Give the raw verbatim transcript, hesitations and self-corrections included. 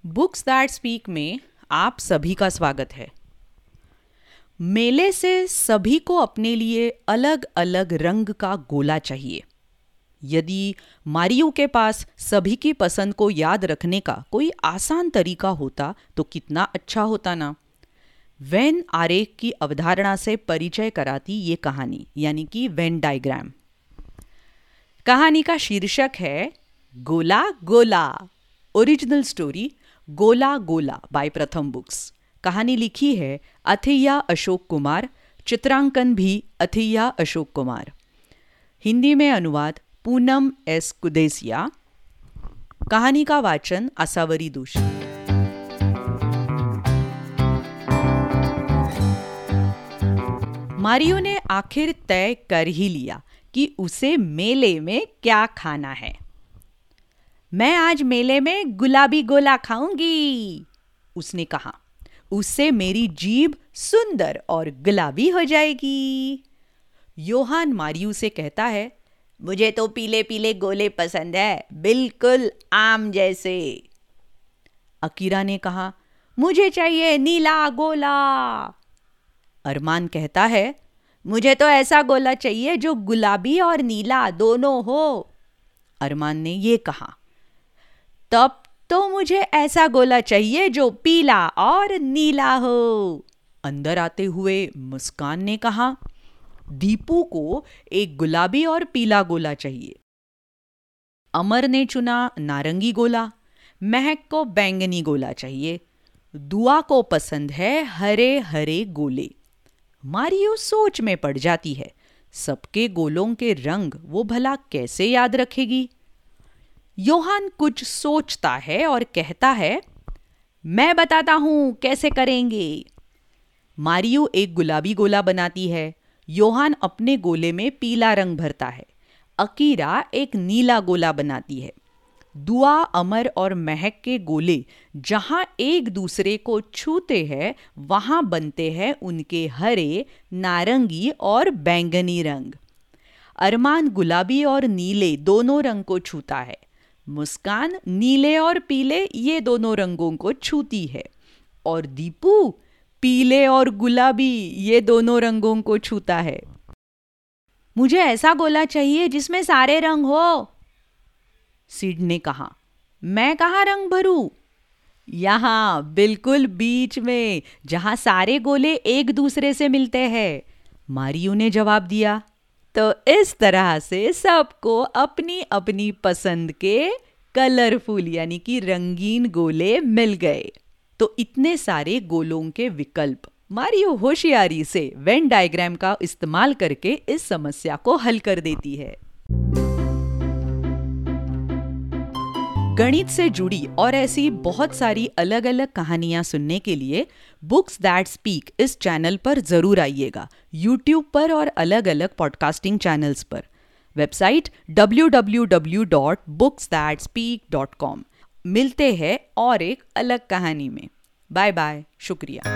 Books that speak में आप सभी का स्वागत है। मेले से सभी को अपने लिए अलग अलग रंग का गोला चाहिए। यदि मारियो के पास सभी की पसंद को याद रखने का कोई आसान तरीका होता तो कितना अच्छा होता ना। वेन आरेख की अवधारणा से परिचय कराती ये कहानी, यानी कि वेन डायग्राम। कहानी का शीर्षक है गोला गोला। ओरिजिनल स्टोरी गोला गोला बाय प्रथम बुक्स। कहानी लिखी है अथैया अशोक कुमार, चित्रांकन भी अथैया अशोक कुमार। हिंदी में अनुवाद पूनम एस कुदेसिया। कहानी का वाचन आसावरी दोषी। मारियो ने आखिर तय कर ही लिया कि उसे मेले में क्या खाना है। मैं आज मेले में गुलाबी गोला खाऊंगी, उसने कहा। उससे मेरी जीभ सुंदर और गुलाबी हो जाएगी। योहान मारियो से कहता है, मुझे तो पीले पीले गोले पसंद है, बिल्कुल आम जैसे। अकीरा ने कहा, मुझे चाहिए नीला गोला। अरमान कहता है, मुझे तो ऐसा गोला चाहिए जो गुलाबी और नीला दोनों हो। अरमान ने ये कहा, तब तो मुझे ऐसा गोला चाहिए जो पीला और नीला हो। अंदर आते हुए मुस्कान ने कहा, दीपू को एक गुलाबी और पीला गोला चाहिए। अमर ने चुना नारंगी गोला। महक को बैंगनी गोला चाहिए। दुआ को पसंद है हरे हरे गोले। मारियो सोच में पड़ जाती है, सबके गोलों के रंग वो भला कैसे याद रखेगी। योहान कुछ सोचता है और कहता है, मैं बताता हूं कैसे करेंगे। मारियो एक गुलाबी गोला बनाती है। योहान अपने गोले में पीला रंग भरता है। अकीरा एक नीला गोला बनाती है। दुआ, अमर और महक के गोले जहां एक दूसरे को छूते हैं वहां बनते हैं उनके हरे, नारंगी और बैंगनी रंग। अरमान गुलाबी और नीले दोनों रंग को छूता है। मुस्कान नीले और पीले ये दोनों रंगों को छूती है। और दीपू पीले और गुलाबी ये दोनों रंगों को छूता है। मुझे ऐसा गोला चाहिए जिसमें सारे रंग हो, सिड ने कहा। मैं कहाँ रंग भरूं? यहाँ बिल्कुल बीच में, जहां सारे गोले एक दूसरे से मिलते हैं, मारियो ने जवाब दिया। तो इस तरह से सबको अपनी अपनी पसंद के कलरफुल यानी कि रंगीन गोले मिल गए। तो इतने सारे गोलों के विकल्प। मारियो होशियारी से वेन डायग्राम का इस्तेमाल करके इस समस्या को हल कर देती है। गणित से जुड़ी और ऐसी बहुत सारी अलग अलग कहानियां सुनने के लिए बुक्स दैट स्पीक इस चैनल पर जरूर आइएगा। यूट्यूब पर और अलग अलग पॉडकास्टिंग चैनल्स पर। Website W W W dot books that speak dot com. मिलते हैं और एक अलग कहानी में। बाय बाय, शुक्रिया।